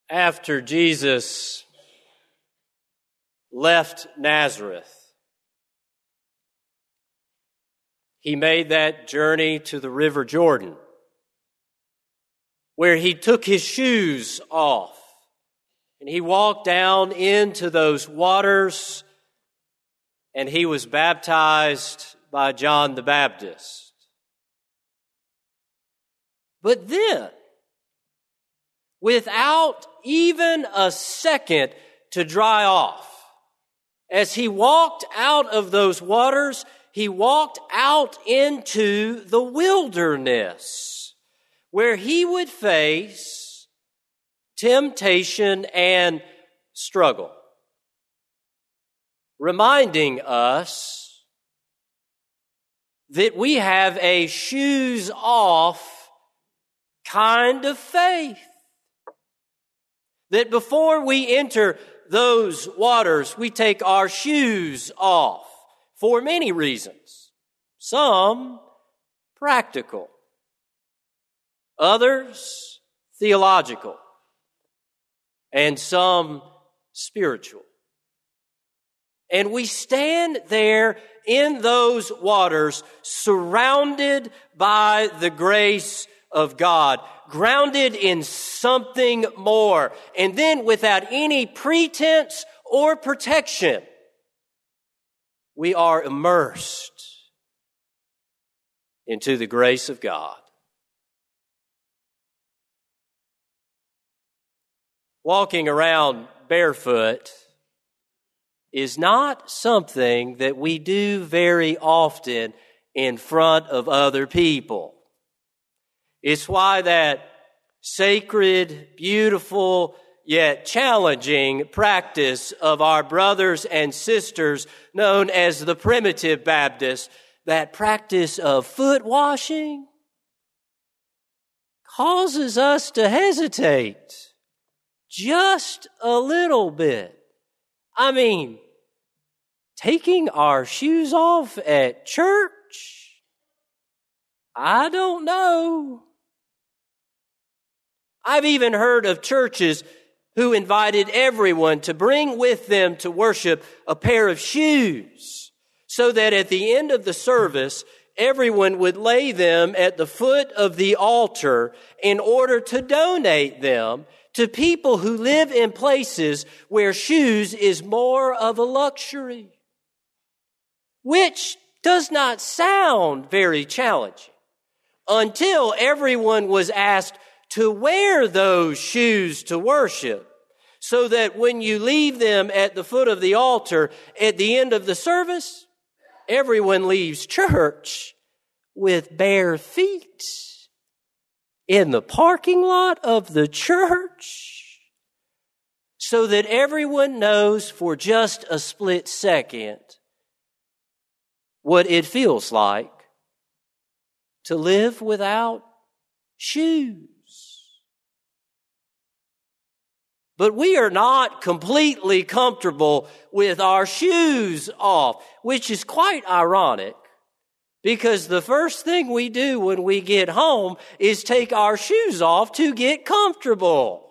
After Jesus left Nazareth, he made that journey to the River Jordan, where he took his shoes off and he walked down into those waters and he was baptized by John the Baptist. But then, without even a second to dry off, as he walked out of those waters, he walked out into the wilderness, where he would face temptation and struggle, reminding us that we have a shoes off kind of faith. That before we enter those waters, we take our shoes off for many reasons. Some practical, others theological, and some spiritual. And we stand there in those waters, surrounded by the grace of God, grounded in something more, and then without any pretense or protection, we are immersed into the grace of God. Walking around barefoot is not something that we do very often in front of other people. It's why that sacred, beautiful, yet challenging practice of our brothers and sisters known as the Primitive Baptists, that practice of foot washing, causes us to hesitate just a little bit. I mean, taking our shoes off at church? I don't know. I've even heard of churches who invited everyone to bring with them to worship a pair of shoes, so that at the end of the service, everyone would lay them at the foot of the altar in order to donate them to people who live in places where shoes is more of a luxury, which does not sound very challenging until everyone was asked to wear those shoes to worship, so that when you leave them at the foot of the altar at the end of the service, everyone leaves church with bare feet in the parking lot of the church, so that everyone knows for just a split second what it feels like to live without shoes. But we are not completely comfortable with our shoes off, which is quite ironic, because the first thing we do when we get home is take our shoes off to get comfortable.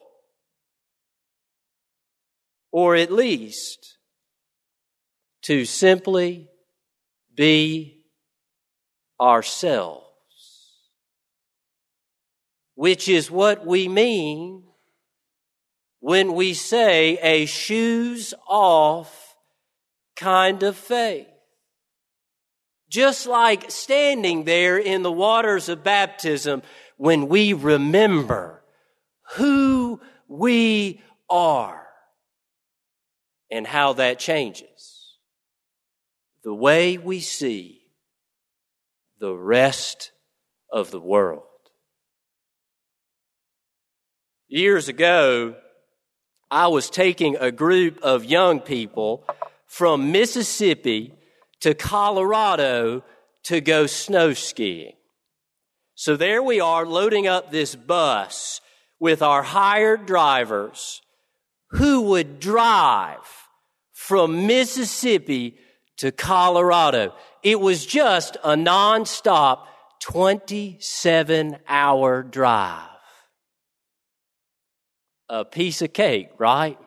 Or at least to simply be ourselves, which is what we mean when we say a shoes off kind of faith. Just like standing there in the waters of baptism when we remember who we are and how that changes the way we see the rest of the world. Years ago, I was taking a group of young people from Mississippi to Colorado to go snow skiing. So there we are, loading up this bus with our hired drivers who would drive from Mississippi to Colorado. It was just a nonstop 27-hour drive. a piece of cake, right?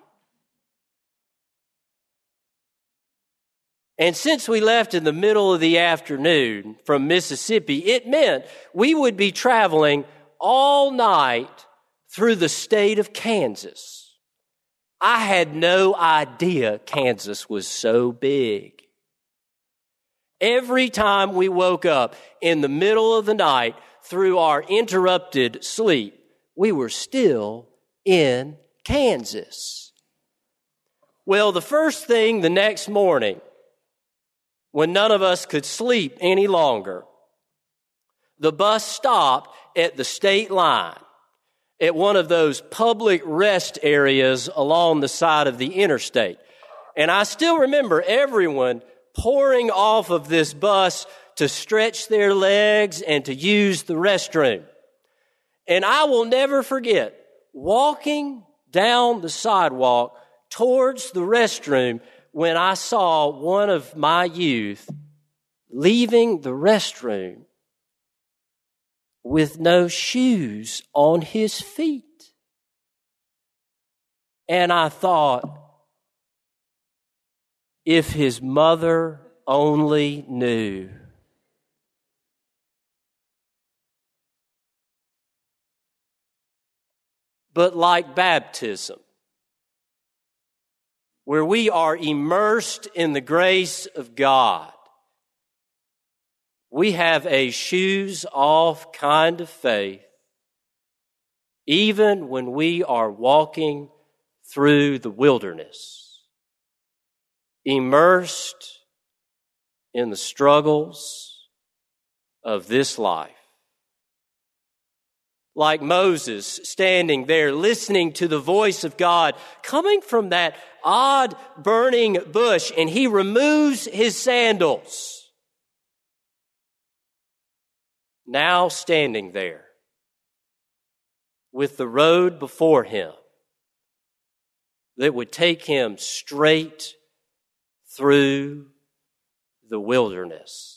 And since we left in the middle of the afternoon from Mississippi, it meant we would be traveling all night through the state of Kansas. I had no idea Kansas was so big. Every time we woke up in the middle of the night through our interrupted sleep, we were still in Kansas. Well, the first thing the next morning, when none of us could sleep any longer, the bus stopped at the state line at one of those public rest areas along the side of the interstate. And I still remember everyone pouring off of this bus to stretch their legs and to use the restroom. And I will never forget walking down the sidewalk towards the restroom when I saw one of my youth leaving the restroom with no shoes on his feet. And I thought, if his mother only knew. But like baptism, where we are immersed in the grace of God, we have a shoes-off kind of faith, even when we are walking through the wilderness, immersed in the struggles of this life. Like Moses standing there listening to the voice of God coming from that odd burning bush, and he removes his sandals. Now standing there with the road before him that would take him straight through the wilderness.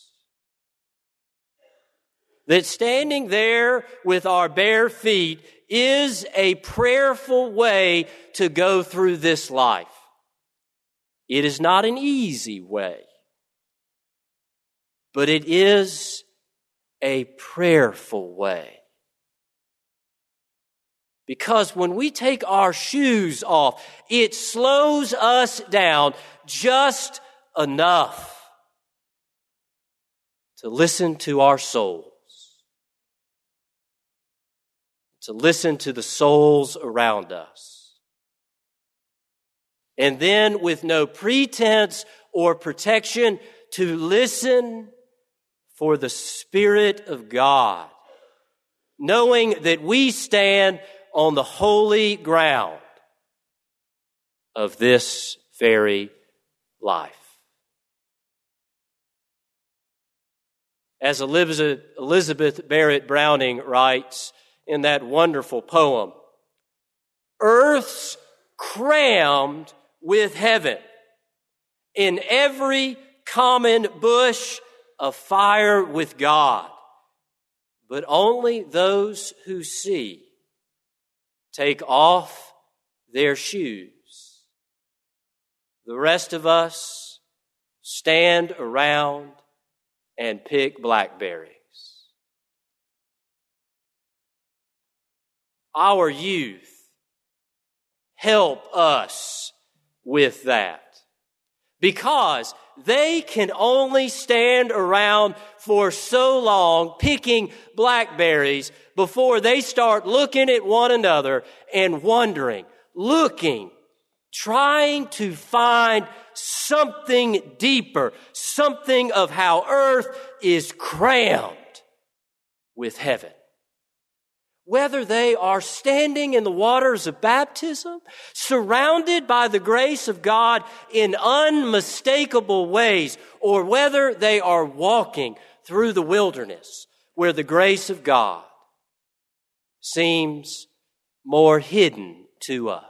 That standing there with our bare feet is a prayerful way to go through this life. It is not an easy way, but it is a prayerful way. Because when we take our shoes off, it slows us down just enough to listen to our souls, to listen to the souls around us. And then, with no pretense or protection, to listen for the Spirit of God, knowing that we stand on the holy ground of this very life. As Elizabeth Barrett Browning writes in that wonderful poem, earth's crammed with heaven, in every common bush a fire with God, but only those who see take off their shoes. The rest of us stand around and pick blackberries. Our youth help us with that, because they can only stand around for so long picking blackberries before they start looking at one another and wondering, looking, trying to find something deeper, something of how earth is crammed with heaven. Whether they are standing in the waters of baptism, surrounded by the grace of God in unmistakable ways, or whether they are walking through the wilderness where the grace of God seems more hidden to us.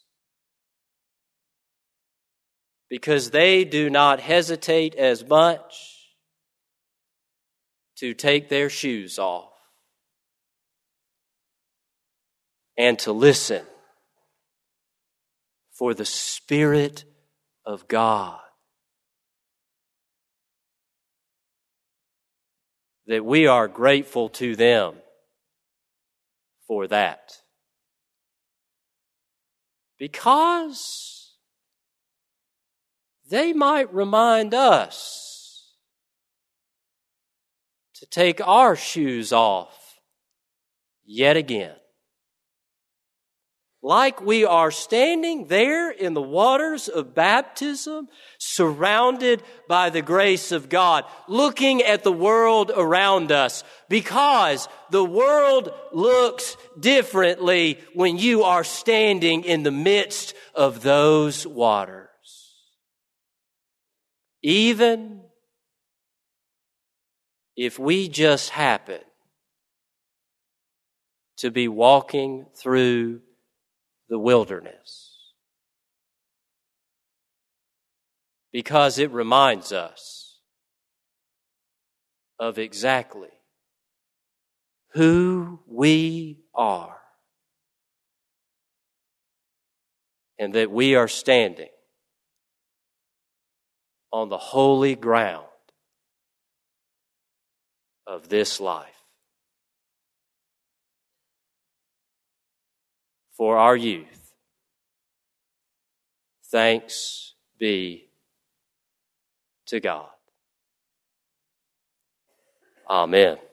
Because they do not hesitate as much to take their shoes off and to listen for the Spirit of God. That we are grateful to them for that. Because they might remind us to take our shoes off yet again. Like we are standing there in the waters of baptism, surrounded by the grace of God, looking at the world around us, because the world looks differently when you are standing in the midst of those waters. Even if we just happen to be walking through the wilderness, because it reminds us of exactly who we are and that we are standing on the holy ground of this life. For our youth, thanks be to God. Amen.